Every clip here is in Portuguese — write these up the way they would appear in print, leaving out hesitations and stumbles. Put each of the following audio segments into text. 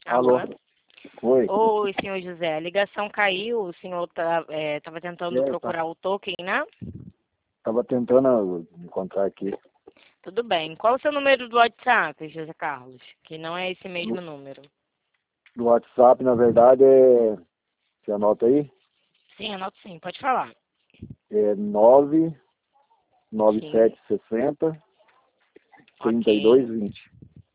Alô? Alô? Oi. Oi, senhor José. A ligação caiu, o senhor estava tentando Tá. procurar o token, né? Tava tentando encontrar aqui. Tudo bem. Qual o seu número do WhatsApp, José Carlos? Que não é esse mesmo número. Do WhatsApp, na verdade, você anota aí? Sim, anoto sim, pode falar. É Sim, 99760 ok. 3220.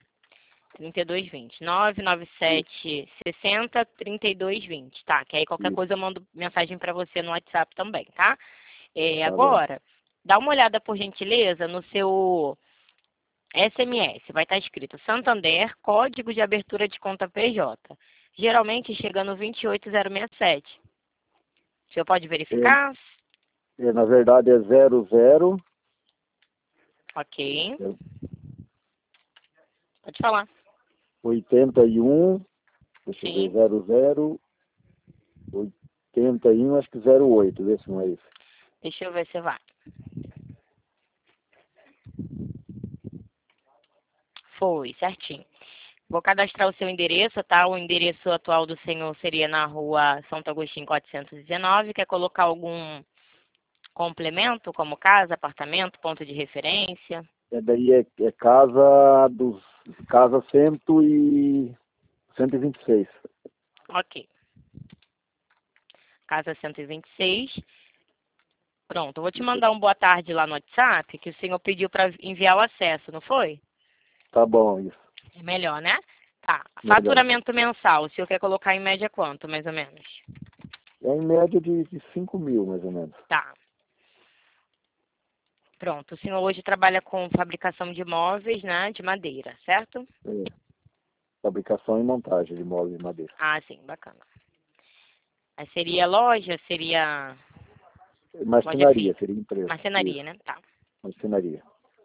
3220. 99760 3220. Tá, que aí qualquer Isso, coisa eu mando mensagem para você no WhatsApp também, tá? tá bom. Agora, dá uma olhada, por gentileza, no seu SMS. Vai estar escrito Santander, código de abertura de conta PJ. Geralmente chega no 28067. O senhor pode verificar? Na verdade, é 00, Ok. é Pode falar. 81, deixa eu ver, Sim. 81, acho que 08, vê se não é isso. Deixa eu ver se vai. Foi, certinho. Vou cadastrar o seu endereço, tá? O endereço atual do senhor seria na rua Santo Agostinho 419. Quer colocar algum complemento, como casa, apartamento, ponto de referência? Daí é casa 126. Ok. Casa 126. Pronto, eu vou te mandar um boa tarde lá no WhatsApp, que o senhor pediu para enviar o acesso, não foi? Tá bom, isso. É melhor, né? Tá. Melhor. Faturamento mensal, o senhor quer colocar em média quanto, mais ou menos? É em média de 5 mil, mais ou menos. Tá. Pronto, o senhor hoje trabalha com fabricação de móveis, né, de madeira, certo? É, fabricação e montagem de móveis de madeira. Ah, sim, bacana. Aí seria loja, seria loja Marcenaria, física. seria empresa. Marcenaria, Isso, né? Tá. marcenaria.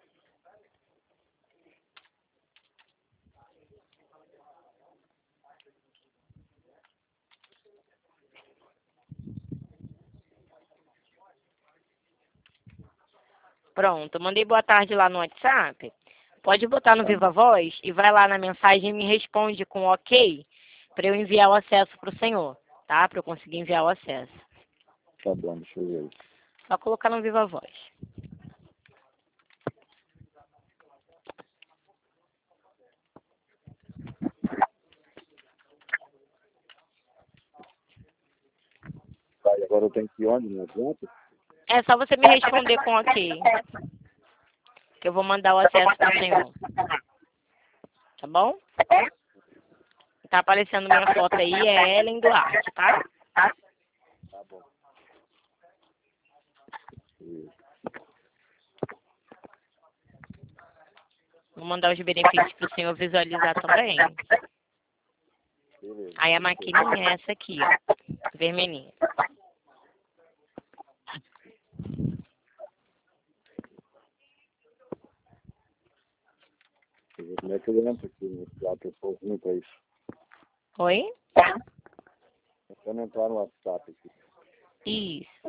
Pronto, eu mandei boa tarde lá no WhatsApp. Pode botar no Tá Viva bom, Voz e vai lá na mensagem e me responde com ok para eu enviar o acesso para o senhor, tá? Para eu conseguir enviar o acesso. tá bom, deixa eu ver aí. Só colocar no Viva Voz. Tá, e agora eu tenho que ir onde? No WhatsApp? É só você me responder com ok, que eu vou mandar o acesso para o senhor, tá bom? Tá aparecendo minha foto aí, é Ellen Duarte, tá? Tá bom. Isso. Vou mandar os benefícios para o senhor visualizar também. Beleza. Aí a maquininha é essa aqui, ó, vermelhinha. Deixa eu ver como é que eu entro aqui no WhatsApp. Eu sou ruim pra isso. Oi? Tentando entrar no WhatsApp aqui. Isso.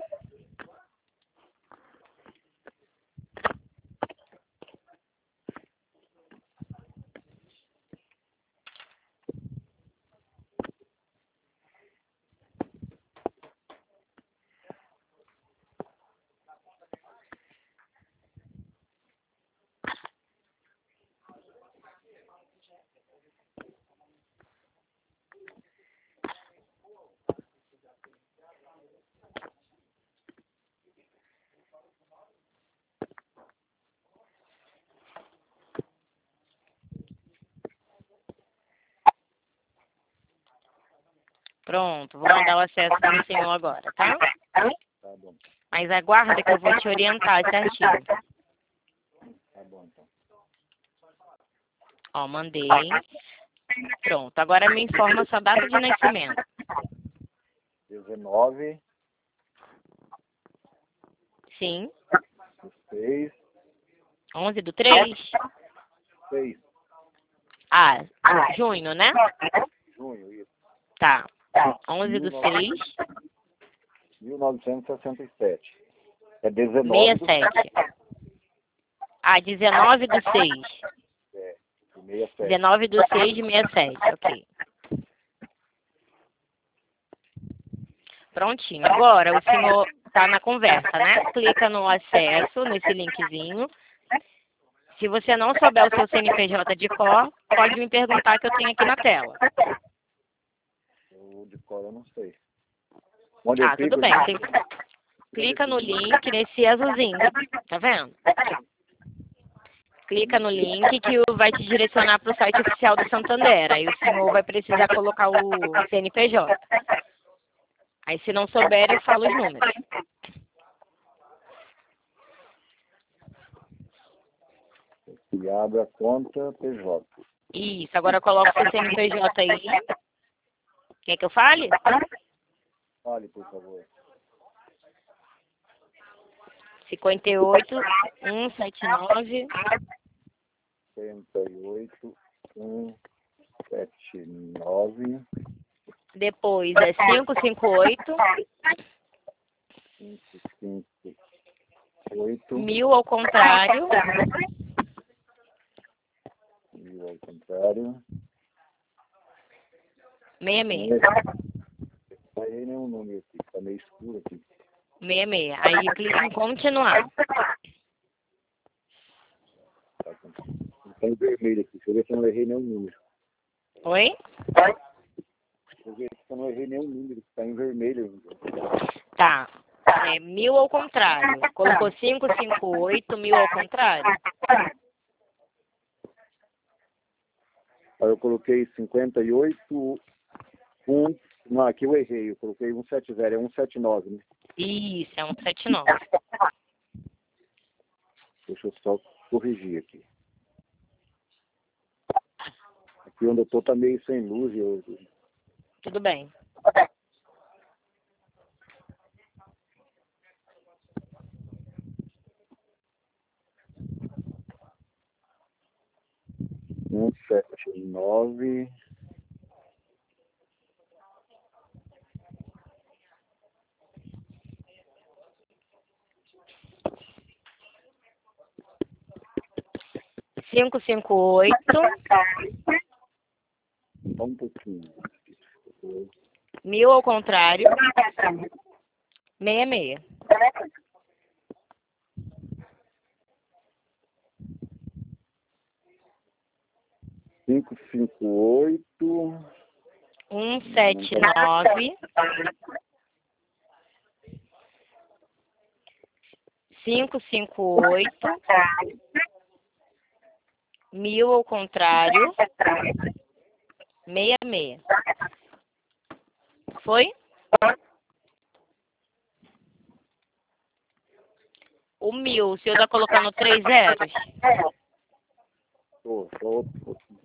Pronto, vou mandar o acesso para o senhor agora, tá? Tá bom, Mas aguarda que eu vou te orientar certinho. tá bom então. Ó, mandei. Pronto, agora me informa sua data de nascimento. 19, Sim, 6, 11 do 3. 6, Ah, junho, né? junho, isso. Tá. 11 do 6, 1967. É 19 do 67. Ah, 19 do 6. 7, 67. 19 do 6 de 67, ok. Prontinho. Agora o senhor está na conversa, né? Clica no acesso, nesse linkzinho. Se você não souber o seu CNPJ de cor, pode me perguntar que eu tenho aqui na tela. O de cor eu não sei. Onde eu Tudo clico? bem. Clica no link nesse azulzinho. Tá vendo? Clica no link que vai te direcionar para o site oficial do Santander. Aí o senhor vai precisar colocar o CNPJ. Aí se não souber, eu falo os números. E abre a conta PJ. Isso, agora coloca o seu CNPJ aí. Quer que eu fale? Fale, por favor. 58 179 58 179 Depois é 558 558 1000 ao contrário. 1000 ao contrário. 66. Não errei nenhum número aqui, tá meio escuro aqui. 66. Aí clica em continuar. Tá em vermelho aqui, deixa eu ver se eu não errei nenhum número. Oi? Deixa eu ver se eu não errei nenhum número, tá em vermelho ainda. Tá. 1000 ao contrário. Colocou 558, 1000 ao contrário. Aí eu coloquei 58 não, aqui eu errei, eu coloquei 170, é 179, né? Isso, é 179. Deixa eu só corrigir aqui. Aqui onde eu tô tá meio sem luz e eu... Tudo bem. Um, 179 558 Só um pouquinho. 1000 ao contrário. 66. 558 179 558 1000 ao contrário. 66. Foi? O 1000, o senhor está colocando 3 zeros? Só outro pouquinho.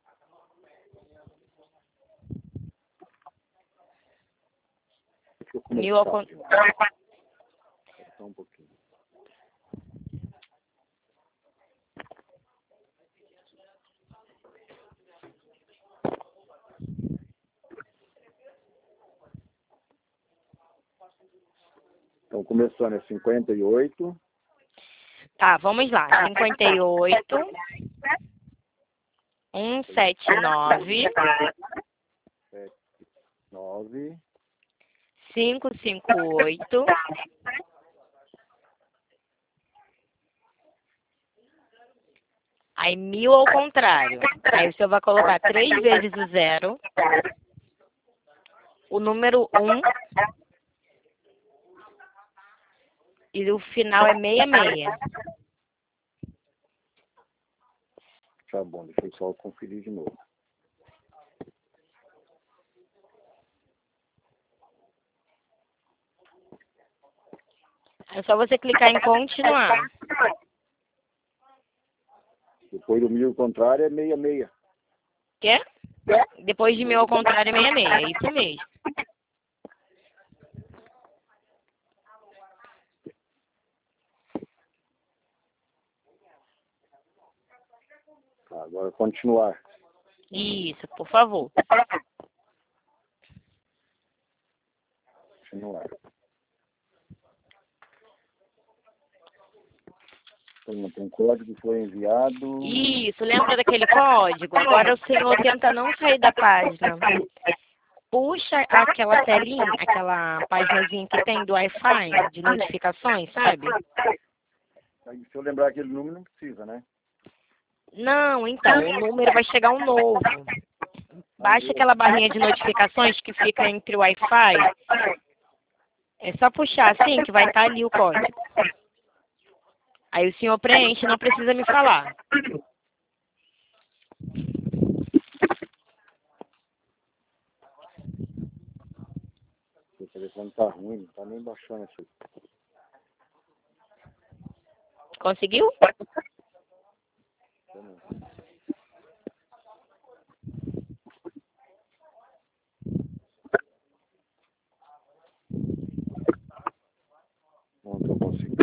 Deixa eu 1000 ao começar. contrário. Só um pouquinho. Então, começando é 58 Tá, vamos lá. 58 179 9 558 aí 1000 ao contrário. Aí o senhor vai colocar 3 vezes o 0, o número 1 e o final é 66. Tá bom, deixa eu só conferir de novo. É só você clicar em continuar. Depois do 1000 ao contrário é 66. Quê? Depois de 1000 ao contrário é 66. É isso mesmo. Tá, agora continuar. Isso, por favor. Continuar. Então, um código foi enviado. Isso, lembra daquele código? Agora o senhor tenta não sair da página. puxa aquela telinha, aquela paginazinha que tem do Wi-Fi, de notificações, sabe? Aí, se eu lembrar aquele número, não precisa, né? Não, então, o número vai chegar um novo. Baixa aquela barrinha de notificações que fica entre o Wi-Fi. É só puxar assim que vai estar ali o código. Aí o senhor preenche, não precisa me falar. O telefone tá ruim, não tá nem baixando isso. Conseguiu? Não tô conseguindo.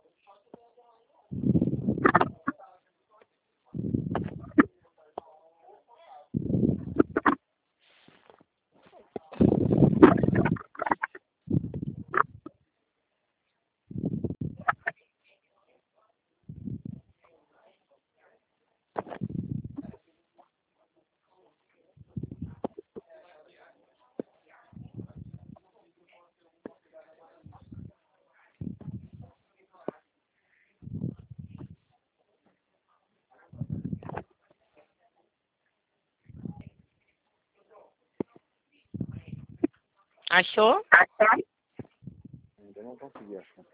Achou? Ainda não consegui achar.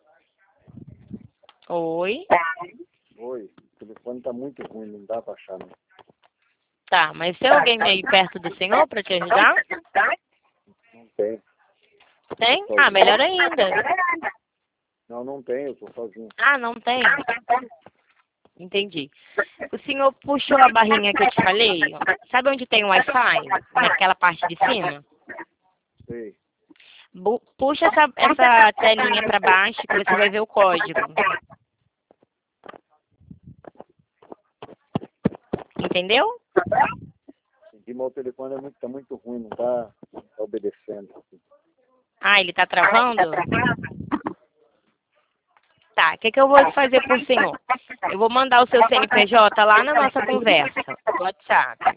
Oi. Oi, o telefone tá muito ruim, não dá pra achar, né? Tá, mas tem alguém aí perto do senhor para te ajudar? Não tem. Tem? Ah, melhor ainda. Não, não tem, eu tô sozinho. Ah, não tem? Entendi. O senhor puxou a barrinha que eu te falei? Sabe onde tem o Wi-Fi? Naquela parte de cima? Sei. Puxa essa telinha para baixo que você vai ver o código. Entendeu? Entendi, mas o telefone tá muito ruim, não tá obedecendo. Ah, ele tá travando? Tá, o que eu vou fazer por senhor? Eu vou mandar o seu CNPJ lá na nossa conversa, no WhatsApp.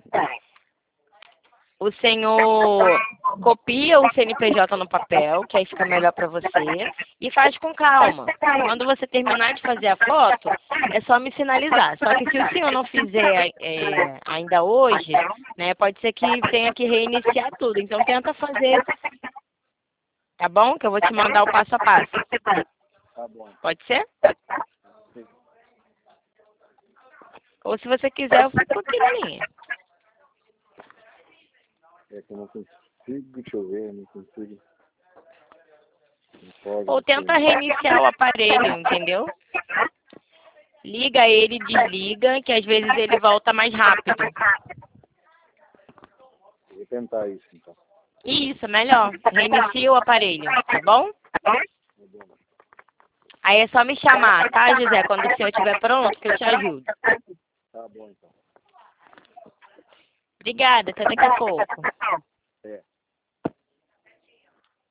O senhor copia o CNPJ no papel, que aí fica melhor para você, e faz com calma. Quando você terminar de fazer a foto, é só me sinalizar. Só que se o senhor não fizer ainda hoje, né, pode ser que tenha que reiniciar tudo. Então tenta fazer, tá bom? Que eu vou te mandar o passo a passo. Tá bom. Pode ser? Ou se você quiser, eu fico aqui na linha. É que eu não consigo, deixa eu ver, não consigo. Não pode, Ou tenta reiniciar o aparelho, entendeu? Liga ele, desliga, que às vezes ele volta mais rápido. Vou tentar isso, então. Isso, melhor. Reinicia o aparelho, tá bom? Aí é só me chamar, tá, José? Quando o senhor estiver pronto, que eu te ajudo. Tá bom, então. Obrigada, até daqui a pouco.